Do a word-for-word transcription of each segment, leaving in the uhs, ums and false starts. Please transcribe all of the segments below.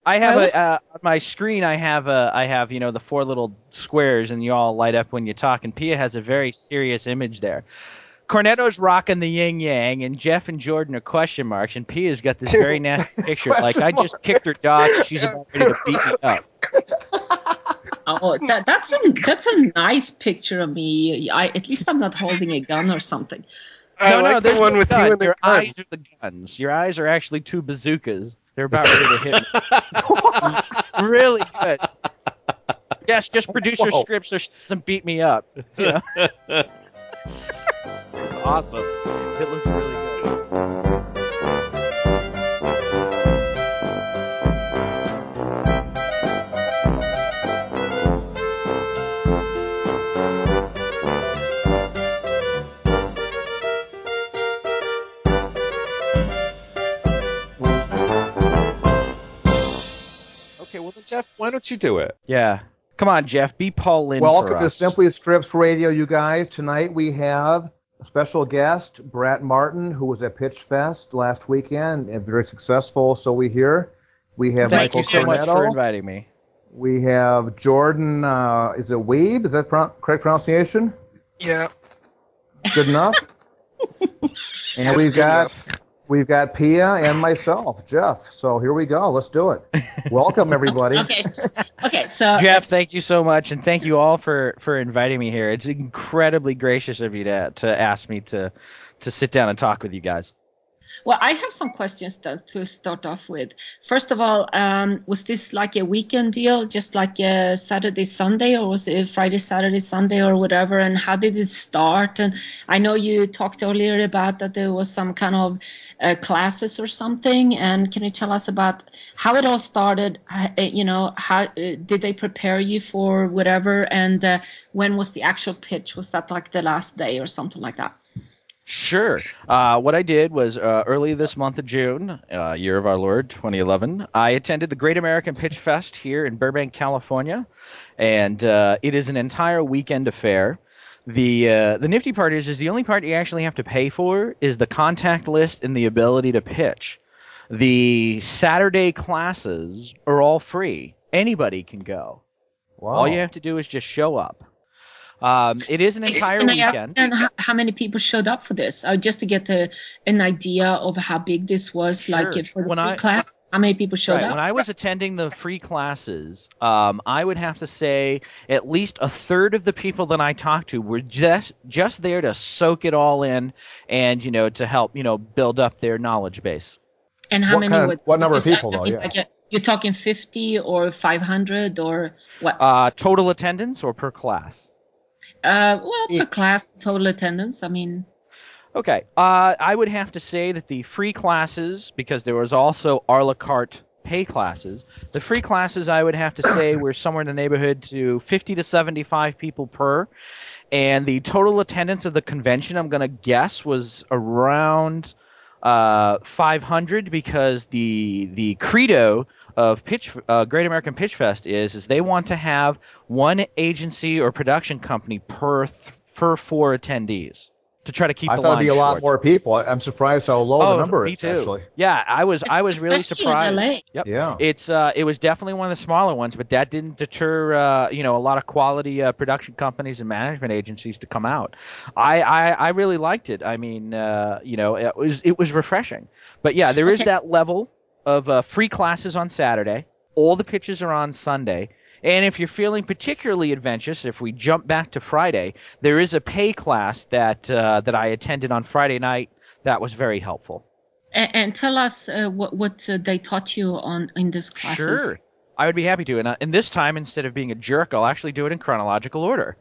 I I have a was uh, on my screen. I have a I have you know the four little squares, and you all light up when you talk. And Pia has a very serious image there. Cornetto's rocking the yin yang, and Jeff and Jordan are question marks, and Pia's got this very nasty picture. Like I Question just mark. kicked her dog, and she's about ready to beat me up. oh that that's a that's a nice picture of me. I at least I'm not holding a gun or something. I No, no, like the there's no one with you gun. and the Your eyes gun. are the guns. Your eyes are actually two bazookas. They're about ready to hit me. Really good. Yes, just produce your Whoa. script so she doesn't beat me up. You know, awesome. It looks really good. Okay, well then, Jeff, why don't you do it? Yeah. Come on, Jeff. Be Paul Lynn for Welcome to us. Simply Scripts Radio, you guys. Tonight we have a special guest, Brett Martin, who was at Pitch Fest last weekend and very successful, so we hear. We have Thank Michael you so much for Cornetto. inviting me. We have Jordan, uh, is it Weeb? Is that pro- correct pronunciation? Yeah. Good enough? And That's we've good got enough. we've got Pia and myself, Jeff. So here we go. Let's do it. Welcome, everybody. Okay, so, okay, so uh, Jeff, thank you so much, and thank you all for for inviting me here. It's incredibly gracious of you to to ask me to to sit down and talk with you guys. well, I have some questions to, to start off with. First of all, um, was this like a weekend deal, just like a Saturday, Sunday, or was it Friday, Saturday, Sunday, or whatever? And how did it start? And I know you talked earlier about that there was some kind of uh, classes or something. And can you tell us about how it all started? Uh, you know, how uh, did they prepare you for whatever? And uh, when was the actual pitch? Was that like the last day or something like that? Sure. Uh, what I did was uh, early this month of June, uh, year of our Lord, twenty eleven, I attended the Great American Pitch Fest here in Burbank, California, and uh, it is an entire weekend affair. The uh, the nifty part is is the only part you actually have to pay for is the contact list and the ability to pitch. The Saturday classes are all free. Anybody can go. All you Wow. have to do is just show up. Um, it is an entire Can I ask weekend. then how, how many people showed up for this? Uh, just to get a, an idea of how big this was, like uh, Sure. for the When free I class, how many people showed Right. When up? I was attending the free classes, um, I would have to say at least a third of the people that I talked to were just just there to soak it all in and, you know, to help, you know, build up their knowledge base. And how What many kind of were what number of because I people I though? mean, Yeah. like, uh, you're talking fifty or five hundred or what? Uh, total attendance or per class? Uh, well, per Each. class, total attendance. I mean, Okay. Uh, I would have to say that the free classes, because there was also a la carte pay classes, the free classes I would have to say were somewhere in the neighborhood to fifty to seventy-five people per. And the total attendance of the convention, I'm going to guess, was around uh, five hundred because the the credo of Pitch uh, Great American Pitch Fest is is they want to have one agency or production company per th- per four attendees to try to keep I the thought it'd be line a lot short. more people. I- I'm surprised how low the Oh, number me is too. actually. Yeah, I was I es- was really especially in surprised. L A. Yep. Yeah. It's uh it was definitely one of the smaller ones, but that didn't deter uh you know a lot of quality uh, production companies and management agencies to come out. I I, I really liked it. I mean, uh you know, it was it was refreshing. But yeah, there is Okay. that level of uh, free classes on Saturday. All the pitches are on Sunday. And if you're feeling particularly adventurous, if we jump back to Friday, there is a pay class that uh, that I attended on Friday night that was very helpful. And, and tell us uh, what what uh, they taught you on in these Sure. classes. I would be happy to. And, uh, and this time, instead of being a jerk, I'll actually do it in chronological order.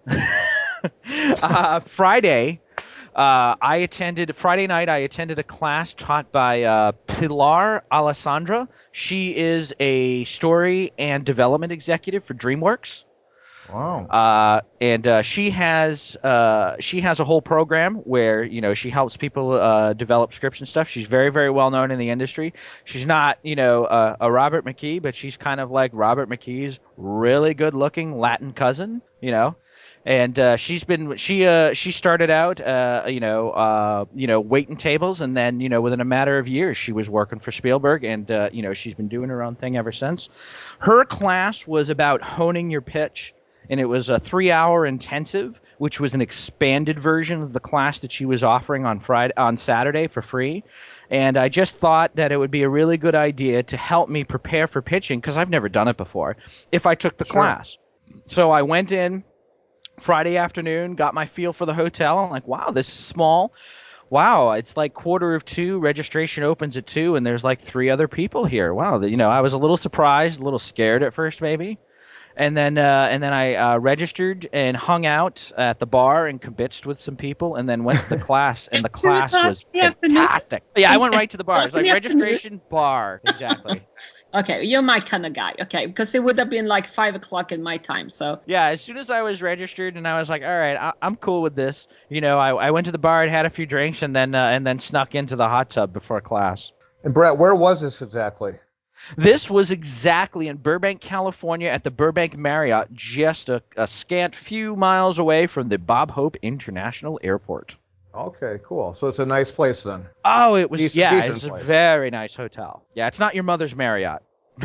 uh, Friday, uh, I attended, Friday night, I attended a class taught by uh, Pilar Alessandra. She is a story and development executive for DreamWorks. Wow. Uh, and uh, she has uh, she has a whole program where you know she helps people uh, develop scripts and stuff. She's very very well known in the industry. She's not you know a, a Robert McKee, but she's kind of like Robert McKee's really good looking Latin cousin. You know, And uh, she's been she uh she started out uh you know uh you know waiting tables, and then you know within a matter of years she was working for Spielberg, and uh, you know she's been doing her own thing ever since. Her class was about honing your pitch, and it was a three-hour intensive, which was an expanded version of the class that she was offering on Friday on Saturday for free. And I just thought that it would be a really good idea to help me prepare for pitching, because I've never done it before, if I took the Sure. class. So I went in Friday afternoon, got my feel for the hotel. I'm like, wow, this is small. Wow, it's like quarter of two. Registration opens at two, and there's like three other people here. Wow, you know, I was a little surprised, a little scared at first, maybe. And then, uh, and then I uh, registered and hung out at the bar and kibitzed with some people, and then went to the class, and the Two class o'clock was in the afternoon. fantastic. Yeah, I went right to the bar. It was In like the afternoon. registration, bar, exactly. Okay, you're my kind of guy. Okay, because it would have been like five o'clock in my time. So Yeah, as soon as I was registered, and I was like, all right, I- I'm cool with this. You know, I, I went to the bar and had a few drinks, and then uh, and then snuck into the hot tub before class. And Brett, where was this exactly? This was exactly in Burbank, California, at the Burbank Marriott, just a, a scant few miles away from the Bob Hope International Airport. Okay, cool. So it's a nice place then. Oh, it was, Decent- yeah, decent it's a place. very nice hotel. Yeah, it's not your mother's Marriott.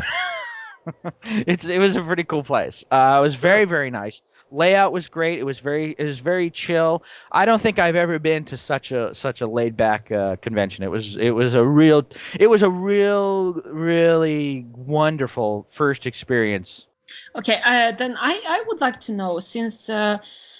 it's It was a pretty cool place. Uh, it was very, very nice. Layout was great. It was very it was very chill. I don't think I've ever been to such a such a laid back uh, convention. It was it was a real it was a real really wonderful first experience. okay, uh, then I I would like to know, since uh,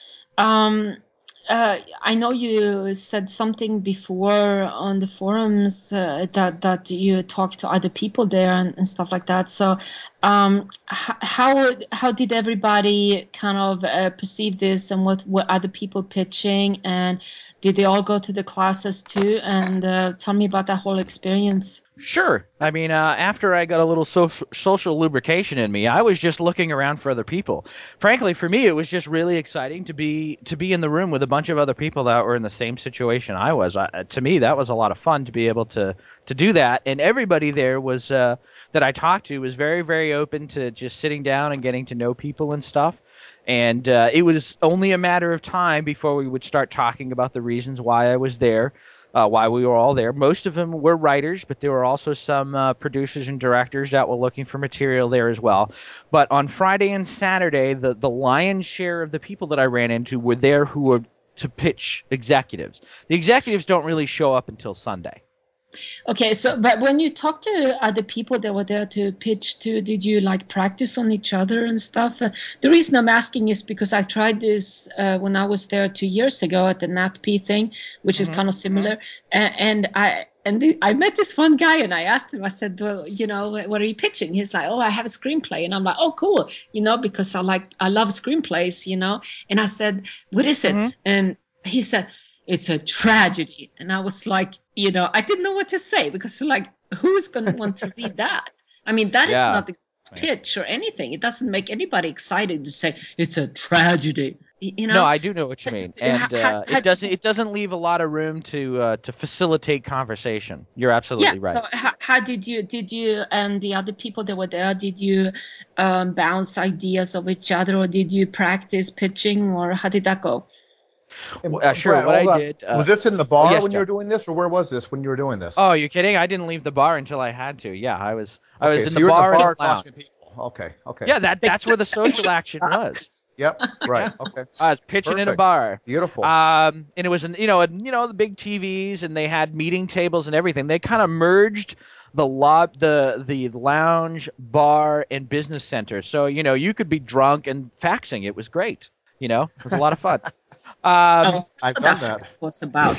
um uh, I know you said something before on the forums, uh, that that you talked to other people there and, and stuff like that. So, um, h- how how did everybody kind of uh, perceive this, and what what other people pitching, and did they all go to the classes too? And uh, tell me about that whole experience. Sure. I mean, uh, after I got a little social, social lubrication in me, I was just looking around for other people. Frankly, for me, it was just really exciting to be to be in the room with a bunch of other people that were in the same situation I was. I, to me, that was a lot of fun to be able to to do that. And everybody there was uh, that I talked to was very, very open to just sitting down and getting to know people and stuff. And uh, it was only a matter of time before we would start talking about the reasons why I was there. Uh, why we were all there. Most of them were writers, but there were also some uh, producers and directors that were looking for material there as well. But on Friday and Saturday, the, the lion's share of the people that I ran into were there who were to pitch executives. The executives don't really show up until Sunday. Okay, so but when you talk to other people that were there to pitch to, did you like practice on each other and stuff? Uh, the reason I'm asking is because I tried this uh, when I was there two years ago at the N A T P thing, which is Mhm. kind of similar. And, and I and the, I met this one guy, and I asked him. I said, "Well, you know, what are you pitching?" He's like, "Oh, I have a screenplay," and I'm like, "Oh, cool," you know, because I like I love screenplays, you know. And I said, "What is it?" Mhm. And he said, "It's a tragedy." And I was like, you know, I didn't know what to say, because like, who's going to want to read that? I mean, that is Yeah. not the pitch or anything. It doesn't make anybody excited to say it's a tragedy. Y- You know? No, I do know what you mean, and How- uh, how- it doesn't it doesn't leave a lot of room to uh, to facilitate conversation. You're yeah. absolutely right. So how, how did you did you and the other people that were there? Did you um, bounce ideas of each other, or did you practice pitching, or how did that go? And, Uh, sure. Brett, What I hold on. did. Uh, Was this in the oh bar yes, when you Jeff. were doing this, or where was this when you were doing this? Oh, you're kidding? I didn't leave the bar until I had to. Yeah, I was I okay, was in so the you're bar in the and bar the lounge. talking to people. Okay, okay. Yeah, that that's where the social action was. Yep. Right. Okay. I was pitching in a Perfect. bar. Beautiful. Um, and it was, an, you know, a, you know, the big T Vs, and they had meeting tables and everything. They kind of merged the lob, the the lounge, bar, and business center. So you know, you could be drunk and faxing. It was great. You know, it was a lot of fun. Um, Oh, I've what done that that. was about.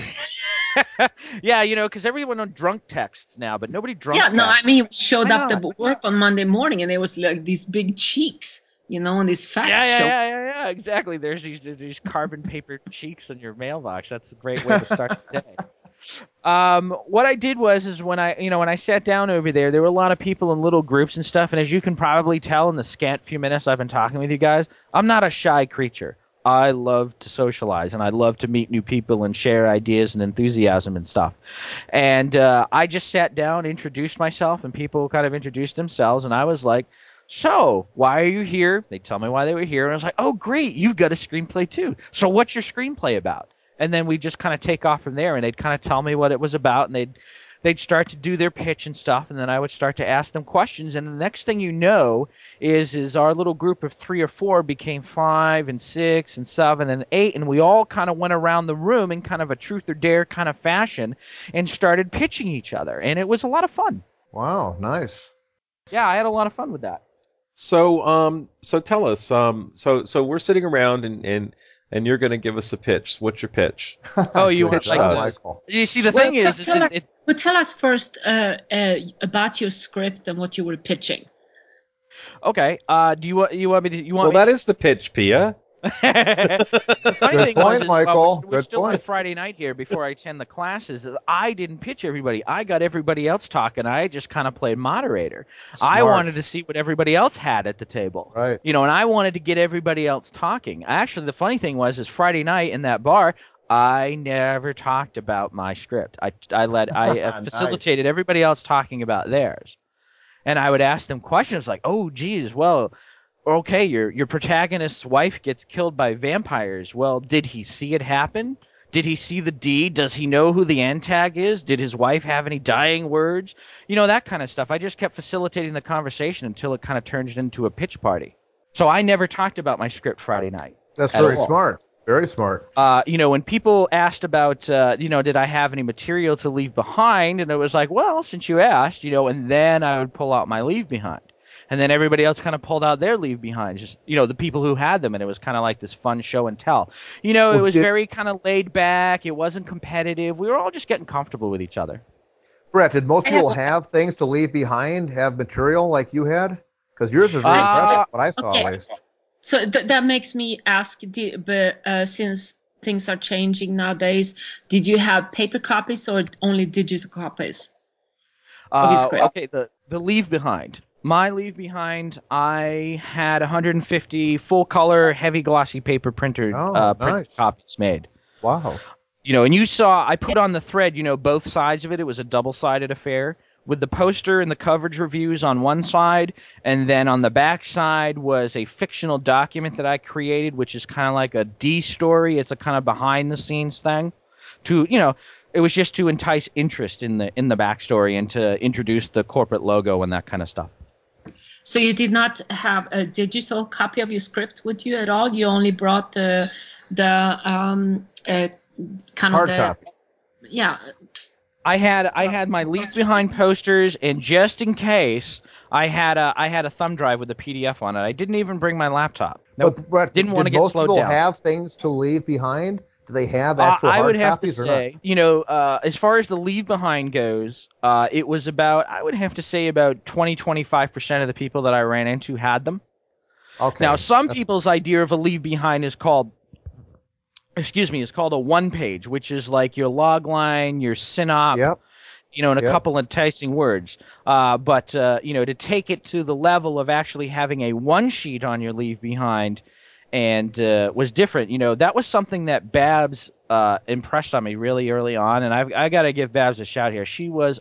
yeah, you know, because everyone on drunk texts now, but nobody drunk. Yeah, no, I texts. mean, we showed Why up not? to work on Monday morning, and there was like these big cheeks, you know, and this fax Yeah, yeah, show. yeah, yeah, yeah, exactly. There's these these carbon paper cheeks on your mailbox. That's a great way to start the day. Um, what I did was is when I you know when I sat down over there, there were a lot of people in little groups and stuff. And as you can probably tell in the scant few minutes I've been talking with you guys, I'm not a shy creature. I love to socialize, and I love to meet new people and share ideas and enthusiasm and stuff. And uh, I just sat down, introduced myself, and people kind of introduced themselves, and I was like, So, why are you here? They tell me why they were here. And I was like, oh, great, you've got a screenplay too. So what's your screenplay about? And then we just kind of take off from there, and they'd kind of tell me what it was about, and they'd they'd start to do their pitch and stuff, and then I would start to ask them questions. And the next thing you know is is our little group of three or four became five and six and seven and eight, and we all kind of went around the room in kind of a truth or dare kind of fashion and started pitching each other, and it was a lot of fun. Wow, nice. Yeah, I had a lot of fun with that. So, um, so tell us, um, so so we're sitting around and and, and you're going to give us a pitch. What's your pitch? Oh, you Good want pitch like us. this? Michael. You see, the Well, thing tell- is, is tell it, us- it, Well, tell us first uh, uh, about your script and what you were pitching. okay. Uh, do you want you want me to you want Well, me that is the pitch, Pia. The funny Good thing point, was, is, Michael. well, we're, we're Good still on point. Friday night here before I attend the classes. is I didn't pitch everybody. I got everybody else talking. I just kind of played moderator. I Smart. wanted to see what everybody else had at the table. Right. You know, and I wanted to get everybody else talking. Actually, the funny thing was, is Friday night in that bar, I never talked about my script. I, I led, I uh, Nice. facilitated everybody else talking about theirs. And I would ask them questions like, oh, geez, well, okay, your your protagonist's wife gets killed by vampires. Well, did he see it happen? Did he see the deed? Does he know who the antag is? Did his wife have any dying words? You know, that kind of stuff. I just kept facilitating the conversation until it kind of turned into a pitch party. So I never talked about my script Friday night. That's at very all. smart. Very smart. Uh, you know, when people asked about, uh, you know, did I have any material to leave behind? And it was like, well, since you asked, you know, and then I would pull out my leave behind. And then everybody else kind of pulled out their leave behind, just, you know, the people who had them. And it was kind of like this fun show and tell. You know, it Well, was did- very kind of laid back. It wasn't competitive. We were all just getting comfortable with each other. Brett, did most I have people a- have things to leave behind, have material like you had? Because yours is very Uh, impressive, what I saw okay. at least. So th- that makes me ask, di- but uh, since things are changing nowadays, did you have paper copies or only digital copies? Of your Uh, script. okay, the, the leave behind. My leave behind, I had one hundred fifty full color, heavy glossy paper printed, Oh, uh, printed nice. copies made. Wow. You know, and you saw, I put on the thread, you know, both sides of it. It was a double-sided affair with the poster and the coverage reviews on one side, and then on the back side was a fictional document that I created, which is kind of like a D story. It's a kind of behind-the-scenes thing. To, you know, it was just to entice interest in the in the backstory and to introduce the corporate logo and that kind of stuff. So you did not have a digital copy of your script with you at all? You only brought the the um uh, kind Hard of the copy. yeah. I had I had my leave behind posters, and just in case, I had a I had a thumb drive with a P D F on it. I didn't even bring my laptop. Nope. But Brett, Didn't did want to get most slowed people down. have things to leave behind? Do they have Uh, actual I hard would have to copies or say, you know, uh, as far as the leave behind goes, uh, it was about, I would have to say about twenty, twenty-five percent of the people that I ran into had them. not? Okay. Now, some That's- people's idea of a leave behind is called, excuse me, is called a one page, which is like your log line, your synop, Yep. you know, and a Yep. couple enticing words. Uh, but, uh, you know, to take it to the level of actually having a one sheet on your leave behind and uh, was different. You know, that was something that Babs uh, impressed on me really early on, and I've, I got to give Babs a shout here. She was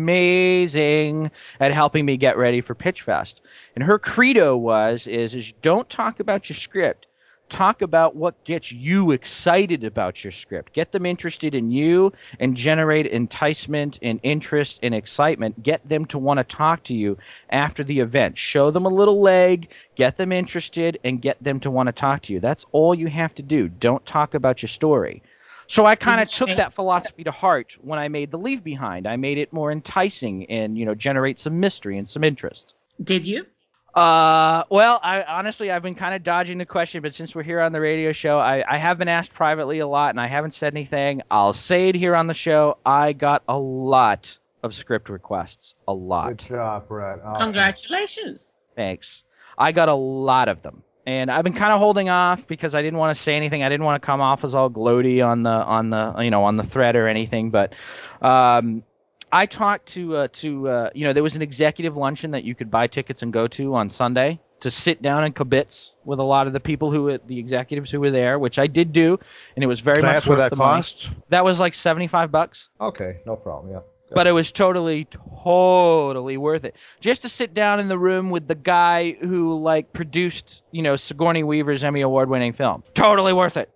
amazing at helping me get ready for Pitch Fest. And her credo was, is, is don't talk about your script. Talk about what gets you excited about your script. Get them interested in you and generate enticement and interest and excitement. Get them to want to talk to you after the event. Show them a little leg, get them interested, and get them to want to talk to you. That's all you have to do. Don't talk about your story. So I kind of took that philosophy to heart when I made the Leave Behind. I made it more enticing and, you know, generate some mystery and some interest. Did you? Uh, well, I honestly, I've been kind of dodging the question, but since we're here on the radio show, I, I have been asked privately a lot, and I haven't said anything. I'll say it here on the show. I got a lot of script requests. A lot. Good job, Brett. Awesome. Congratulations. Thanks. I got a lot of them. And I've been kind of holding off because I didn't want to say anything. I didn't want to come off as all gloaty on the on the you know on the thread or anything. But um, I talked to uh, to uh, you know there was an executive luncheon that you could buy tickets and go to on Sunday to sit down and kibitz with a lot of the people who were, the executives who were there, which I did do, and it was very Can I much ask what worth that the money. cost? That was like seventy-five bucks. Okay, no problem. Yeah. But it was totally, totally worth it. Just to sit down in the room with the guy who, like, produced, you know, Sigourney Weaver's Emmy Award-winning film. Totally worth it.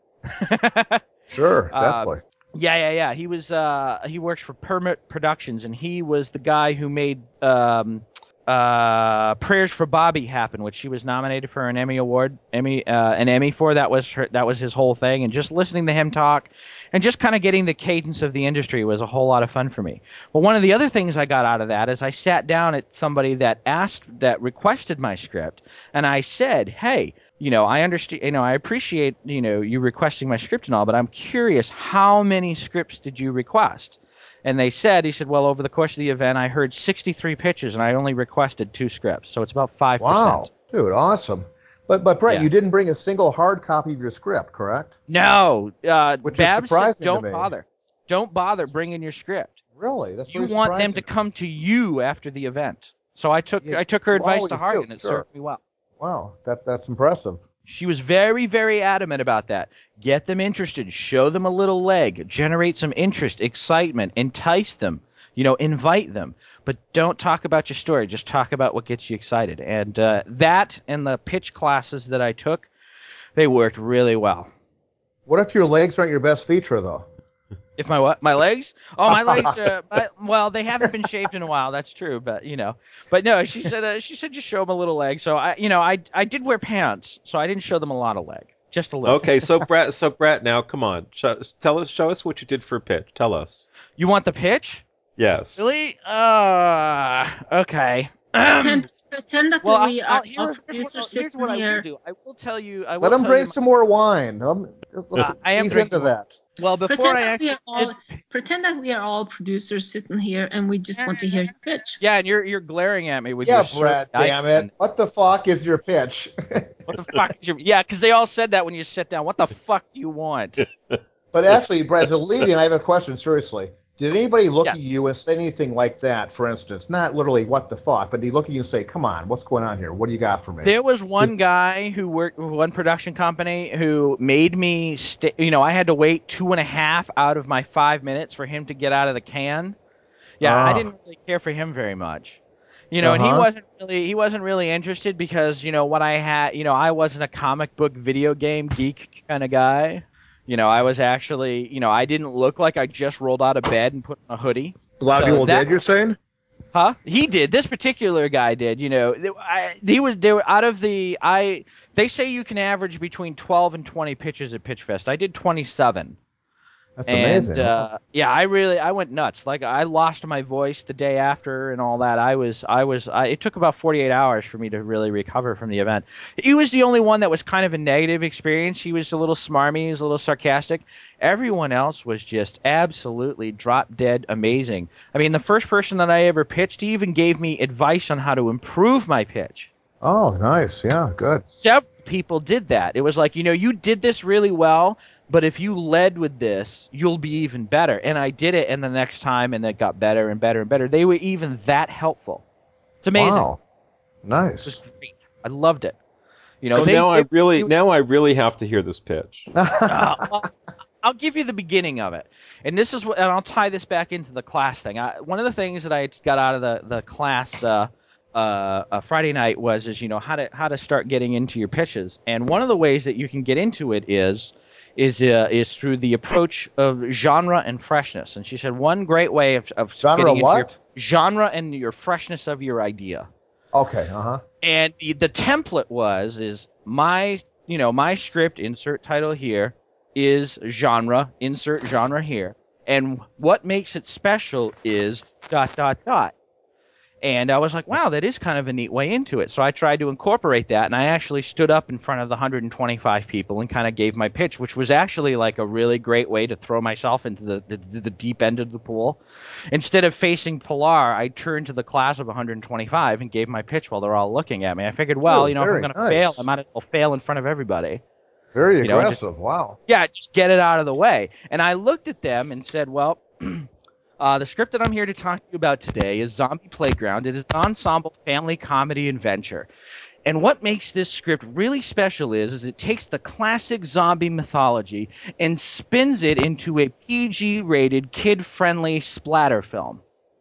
Sure, Uh, definitely. Yeah, yeah, yeah. He was, uh, he works for Permit Productions, and he was the guy who made, um, uh, Prayers for Bobby happen, which she was nominated for an Emmy Award, Emmy, uh, an Emmy for. That was her, that was his whole thing. And just listening to him talk, and just kind of getting the cadence of the industry was a whole lot of fun for me. But one of the other things I got out of that is I sat down at somebody that asked, that requested my script, and I said, hey, you know, I understand, you know, I appreciate, you know, you requesting my script and all, but I'm curious, how many scripts did you request? And they said, he said, well, over the course of the event, I heard sixty-three pitches, and I only requested two scripts, so it's about five percent. Wow, dude, awesome. But but Brett, Yeah. you didn't bring a single hard copy of your script, correct? No, uh, Which is Babs said, surprising to don't me. bother. Don't bother bringing your script. Really? That's You very want them surprising. to come to you after the event. So I took Yeah, I took her you advice to always heart, do, and it sure. served me well. Wow, that that's impressive. She was very, very adamant about that. Get them interested. Show them a little leg. Generate some interest, excitement. Entice them. You know, invite them. But don't talk about your story. Just talk about what gets you excited. And uh, that and the pitch classes that I took, they worked really well. What if your legs aren't your best feature, though? If my what? My legs? Oh, my legs. Uh, my, well, they haven't been shaved in a while. That's true, but you know. But no, she said. Uh, she said just show them a little leg. So I, you know, I I did wear pants, so I didn't show them a lot of leg, just a little. Okay, so Brett, so Brett, now come on, show, tell us, show us what you did for a pitch. Tell us. You want the pitch? Yes. Really? Uh, okay. Pretend, pretend that Well, we I'll, are I'll, all here's, here's, producers what, here's sitting what I will here. do. I will tell you. I will Let him tell bring you some more wine. Let him, Uh, I am ease drinking into that. My, well, before Pretend I that we actually are all did, pretend that we are all producers sitting here, and we just want to hear your pitch. yeah, and you're you're glaring at me with Yeah, your sword Brett, damn it. icon. What the fuck is your pitch? What the fuck is your? Yeah, because they all said that when you sit down. What the fuck do you want? But actually, Brett, as a leading, I have a question, seriously. Did anybody look Yeah. at you and say anything like that, for instance? Not literally, what the fuck, but did he look at you and say, come on, what's going on here? What do you got for me? There was one guy who worked with one production company who made me stay. You know, I had to wait two and a half out of my five minutes for him to get out of the can. Yeah, I Ah. didn't really care for him very much. You know, and he Uh-huh. wasn't really he wasn't really interested because, you know, what I had, you know, I wasn't a comic book video game geek kind of guy. You know, I was actually, you know, I didn't look like I just rolled out of bed and put on a hoodie. A lot of So people that- did, you're saying? Huh? He did. This particular guy did. You know, Th- I, he was. They were out of the. I. They say you can average between twelve and twenty pitches at Pitch Fest. I did twenty-seven. That's And amazing. uh, yeah, I really I went nuts. Like I lost my voice the day after and all that. I was I was I, it took about forty-eight hours for me to really recover from the event. He was the only one that was kind of a negative experience. He was a little smarmy, he was a little sarcastic. Everyone else was just absolutely drop dead amazing. I mean, the first person that I ever pitched, he even gave me advice on how to improve my pitch. Oh, nice. Yeah, good. Several people did that. It was like, you know, you did this really well, but if you led with this, you'll be even better. And I did it, and the next time, and it got better and better and better. They were even that helpful. It's amazing. Wow. It Nice. was great. I loved it. You know, so they, now I they- really, you- now I really have to hear this pitch. uh, well, I'll give you the beginning of it, and this is what, and I'll tie this back into the class thing. I, one of the things that I got out of the the class uh, uh, uh, Friday night was is you know how to how to start getting into your pitches, and one of the ways that you can get into it is is uh, is through the approach of genre and freshness. And she said one great way of, of Genre getting into what? your genre and your freshness of your idea. Okay, uh-huh. And the, the template was is my you know my script, insert title here, is genre, insert genre here, and what makes it special is dot dot dot. And I was like, wow, that is kind of a neat way into it. So I tried to incorporate that, and I actually stood up in front of the one hundred twenty-five people and kind of gave my pitch, which was actually like a really great way to throw myself into the, the, the deep end of the pool. Instead of facing Pilar, I turned to the class of one hundred twenty-five and gave my pitch while they're all looking at me. I figured, well, Ooh, you know, if I'm very going to nice. fail, I might as well fail in front of everybody. Very You know, just- aggressive. Wow. Yeah, just get it out of the way. And I looked at them and said, well, uh, the script that I'm here to talk to you about today is Zombie Playground. It is an ensemble family comedy adventure. And what makes this script really special is, is it takes the classic zombie mythology and spins it into a P G-rated, kid-friendly splatter film.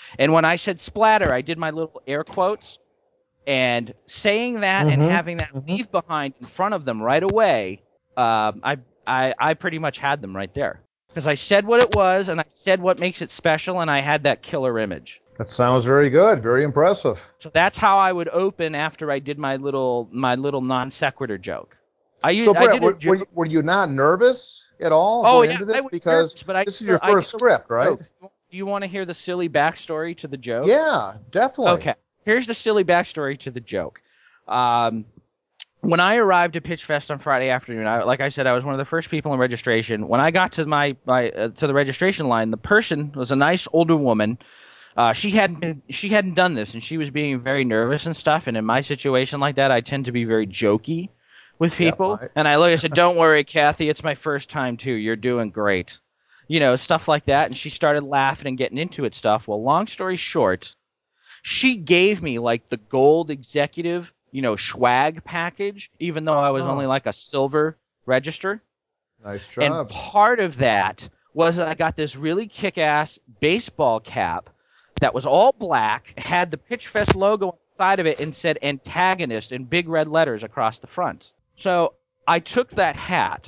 And when I said splatter, I did my little air quotes. And saying that Mhm, and having that mhm. leave behind in front of them right away, um, I, I I pretty much had them right there. Because I said what it was, and I said what makes it special, and I had that killer image. That sounds very good. Very impressive. So that's how I would open after I did my little my little non sequitur joke. I So, u- I Brett, did a were, were, you, joke. were you not nervous at all Oh going yeah, into I this? was Because nervous, but I this is did your a- I did first a script, right? joke. Do you want to hear the silly backstory to the joke? Yeah, definitely. Okay. Here's the silly backstory to the joke. Um, when I arrived at Pitch Fest on Friday afternoon, I, like I said, I was one of the first people in registration. When I got to my, my uh, to the registration line, the person was a nice older woman. Uh, she hadn't been, she hadn't done this, and she was being very nervous and stuff. And in my situation like that, I tend to be very jokey with Yep, people. I- And I look, I said, "Don't worry, Kathy, it's my first time too. You're doing great." You know, stuff like that. And she started laughing and getting into it stuff. Well, long story short, she gave me like the gold executive, you know, swag package, even though I was Oh. only like a silver register. Nice And job. part of that was that I got this really kick-ass baseball cap that was all black, had the Pitch Fest logo inside of it, and said antagonist in big red letters across the front. So I took that hat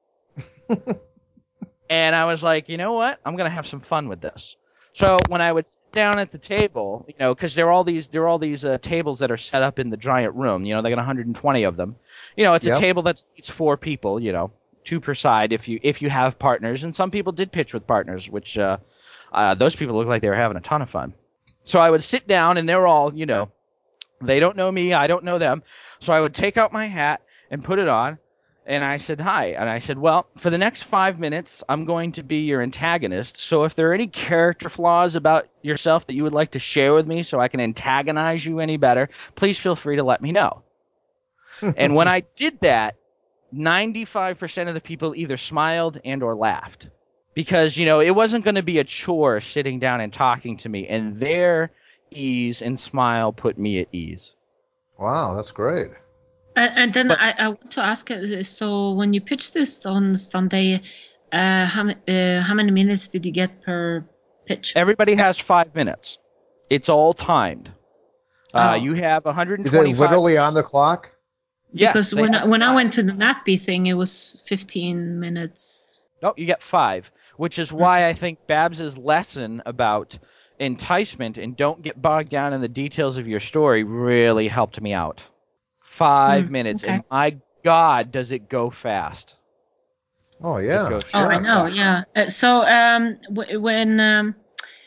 and I was like, you know what? I'm going to have some fun with this. So when I would sit down at the table, you know, because there are all these there are all these uh, tables that are set up in the giant room. You know, they got one hundred twenty of them. You know, it's Yep. a table that seats four people. You know, two per side if you if you have partners. And some people did pitch with partners, which uh, uh, those people looked like they were having a ton of fun. So I would sit down, and they're all, you know, they don't know me, I don't know them. So I would take out my hat and put it on. And I said, hi. And I said, well, for the next five minutes, I'm going to be your antagonist. So if there are any character flaws about yourself that you would like to share with me so I can antagonize you any better, please feel free to let me know. And when I did that, ninety-five percent of the people either smiled and or laughed. Because, you know, it wasn't going to be a chore sitting down and talking to me. And their ease and smile put me at ease. Wow, that's great. And, and then But- I, I want to ask, uh, so when you pitched this on Sunday, uh, how, ma- uh, how many minutes did you get per pitch? Everybody has five minutes. It's all timed. Uh, Oh. you have one hundred Is it twenty-five. literally on the clock? Yes, Because they when, have I- when I five. went to the N A T B thing, it was fifteen minutes. No, you get five, which is why I think Babs's lesson about enticement and don't get bogged down in the details of your story really helped me out. Five Mm, minutes, okay. and my God, does it go fast? Oh, yeah. It goes Oh, sure. I know, yeah. Uh, so um, w- when um,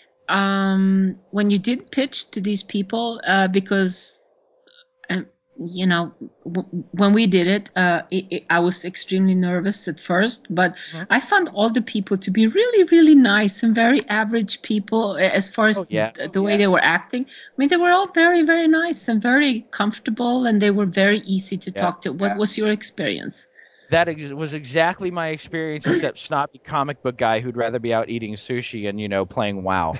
um, when you did pitch to these people, uh, because uh, you know, w- when we did it, uh, it, it, I was extremely nervous at first, but Mhm. I found all the people to be really, really nice and very average people uh, as far as Oh, yeah. th- the way they were acting. I mean, they were all very, very nice and very comfortable, and they were very easy to Yeah. talk to. What was your experience? That ex- was exactly my experience, except snobby comic book guy who'd rather be out eating sushi and, you know, playing WoW.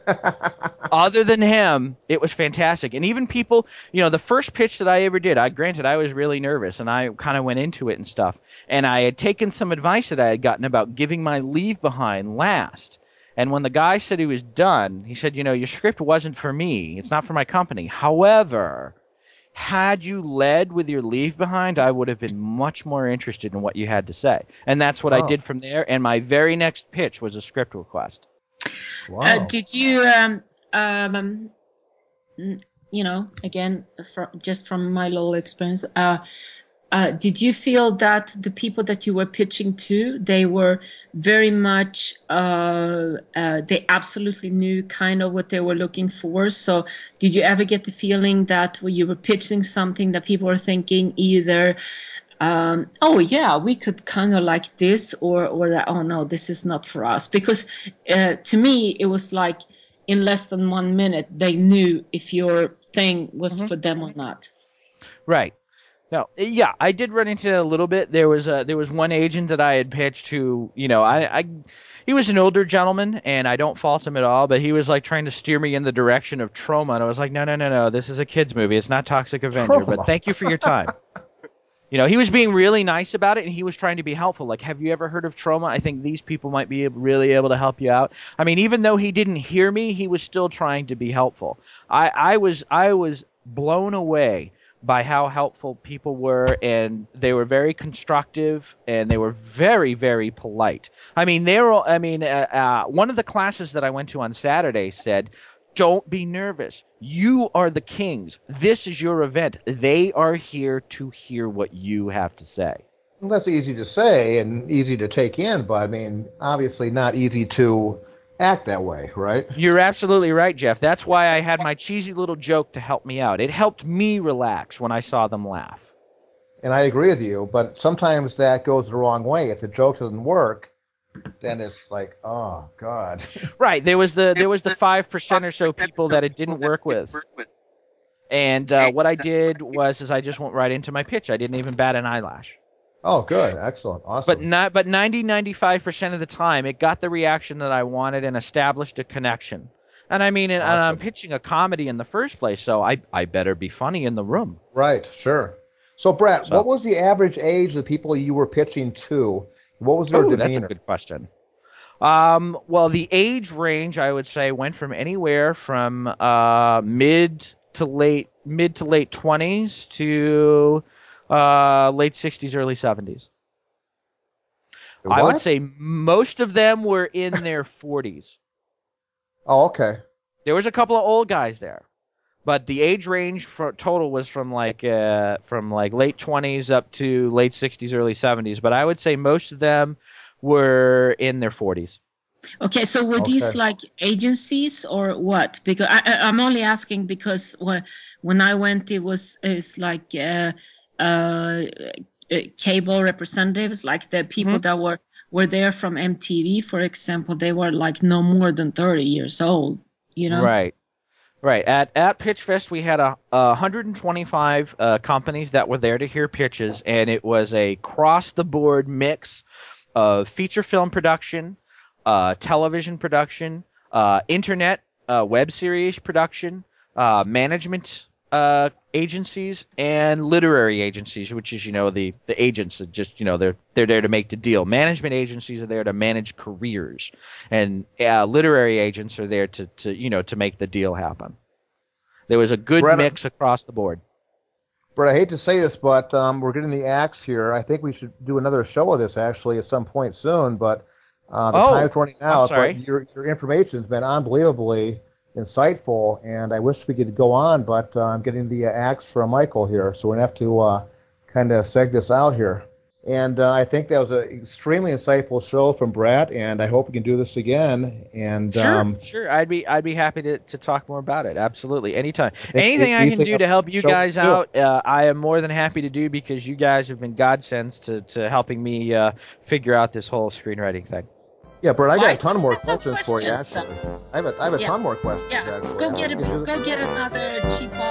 Other than him, it was fantastic. And even people, you know, the first pitch that I ever did, I granted I was really nervous and I kind of went into it and stuff. And I had taken some advice that I had gotten about giving my leave behind last. And when the guy said he was done, he said, you know, your script wasn't for me. It's not for my company. However, had you led with your leave behind, I would have been much more interested in what you had to say. And that's what I Oh. did from there. And my very next pitch was a script request. Wow. Uh, did you, um, um, n- you know, again, fro- just from my little experience, uh, uh, did you feel that the people that you were pitching to, they were very much, uh, uh, they absolutely knew kind of what they were looking for? So did you ever get the feeling that when you were pitching something that people were thinking either, um, oh yeah, we could kind of like this, or or that, oh no, this is not for us? Because uh, to me, it was like in less than one minute, they knew if your thing was Mhm. for them or not. Right. No, yeah, I did run into that a little bit. There was a, there was one agent that I had pitched who, you know, I, I, he was an older gentleman, and I don't fault him at all, but he was like trying to steer me in the direction of Troma, and I was like, no, no, no, no, this is a kids movie. It's not Toxic Avenger, Troma. but thank you for your time. You know, he was being really nice about it, and he was trying to be helpful. Like, have you ever heard of Troma? I think these people might be able, really able to help you out. I mean, even though he didn't hear me, he was still trying to be helpful. I, I was I was blown away by how helpful people were, and they were very constructive, and they were very, very polite. I mean, they were. I mean, uh, uh, one of the classes that I went to on Saturday said, "Don't be nervous. You are the kings. This is your event. They are here to hear what you have to say." Well, that's easy to say and easy to take in, but I mean, obviously not easy to act that way, right? You're absolutely right, Jeff. That's why I had my cheesy little joke to help me out. It helped me relax when I saw them laugh. And I agree with you, but sometimes that goes the wrong way. If the joke doesn't work, then it's like, oh God. Right. There was the there was the five percent or so people that it didn't work with. And uh, what I did was is I just went right into my pitch. I didn't even bat an eyelash. Oh, good, excellent, awesome. But not but ninety ninety-five percent of the time it got the reaction that I wanted and established a connection. And I mean, and Awesome. I'm pitching a comedy in the first place, so I I better be funny in the room. Right, sure. So, Brett, So- what was the average age of the people you were pitching to? What was their Oh, demeanor? that's a good question. Um, well, the age range I would say went from anywhere from uh, mid to late mid to late twenties to uh, late sixties, early seventies. I would What? say most of them were in their forties. Oh, okay. There was a couple of old guys there, but the age range for total was from like uh, from like late twenties up to late sixties, early seventies. But I would say most of them were in their forties. Okay, so were these Okay. like agencies or what? Because I, I, I'm only asking because when when I went, it was it's like uh, uh, uh, cable representatives, like the people Mhm. that were were there from M T V, for example. They were like no more than thirty years old. You know. Right. Right. At at Pitch Fest, we had a, a one hundred twenty-five uh, companies that were there to hear pitches, and it was a cross the board mix of feature film production, uh, television production, uh, internet uh, web series production, uh, management uh, agencies, and literary agencies, which is you know the the agents that just you know they're they're there to make the deal. Management agencies are there to manage careers, and uh, literary agents are there to to you know to make the deal happen. There was a good Brett, mix across the board. Brett, I hate to say this, but um, we're getting the axe here. I think we should do another show of this actually at some point soon, but uh, the Oh, time's running I'm out. sorry. But your your information's been unbelievably insightful, and I wish we could go on, but uh, I'm getting the uh, axe from Michael here, so we're gonna have to uh, kind of seg this out here. And uh, I think that was an extremely insightful show from Brett, and I hope we can do this again. And Sure, um, sure. I'd be I'd be happy to, to talk more about it. Absolutely, anytime. I think Anything I can anything do to else help you show guys too. out, uh, I am more than happy to do because you guys have been godsends to to helping me uh, figure out this whole screenwriting thing. Yeah, Brett, I got Well, I a ton still more got some questions for you, questions, actually. I have a, I have a Yeah. ton more questions, Yeah, actually. go I get a can do this go again. get another cheap